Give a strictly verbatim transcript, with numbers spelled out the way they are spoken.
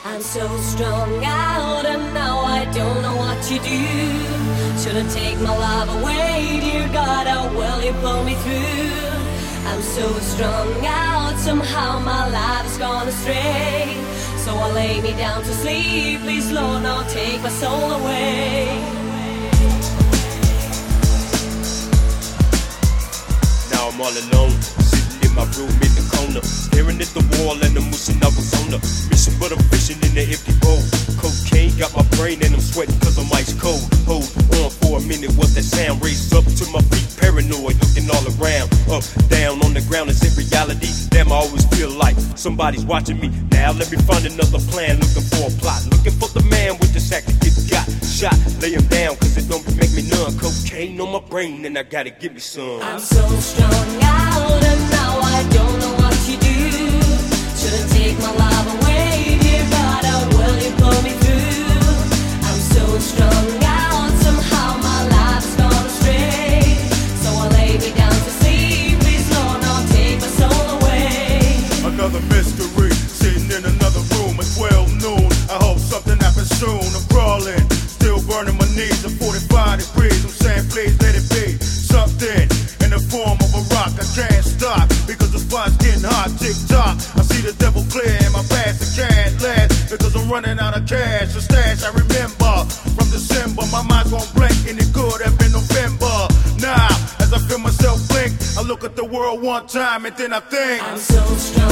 I'm so strung out and now I don't know what to do. Shouldn't take my love away, dear God, how will you pull me through? I'm so strung out, somehow my life has gone astray. So I lay me down to sleep, please Lord, now take my soul away. Now I'm all alone, sitting in my room in the corner, staring at the wall and I'm wishing I was on a mission, but I'm fishing in the empty bowl. Cocaine got my brain and I'm sweating cause I'm ice cold. Hold on for a minute, what's that sound? Raised up to my feet, paranoid, looking all around. Up, down, on the ground, is it reality? Damn, I always feel like somebody's watching me. Now let me find another plan, looking for a plot, looking for the man with the sack that gets got shot. Lay him down cause it don't make me numb. Cocaine on my brain and I gotta give me some. I'm so strung out and now I don't know what to do. Shouldn't take my love away, dear God, how will you pull me through? I'm so strung out, somehow my life's gone astray. So I lay me down to sleep, please Lord, now take my soul away. Another mystery, sitting in another room at twelve noon. I hope something happens soon. I'm crawling, still burning my knees at forty-five degrees. I'm saying please let it be something in the form of a rock. I can't stop because the spot's getting hot. Tick tock, I see the devil clear in my past. I can't last because I'm running out of cash. The stash I remember from December. My mind's won't blink and it could have been November. Now, as I feel myself blink, I look at the world one time and then I think I'm so strong.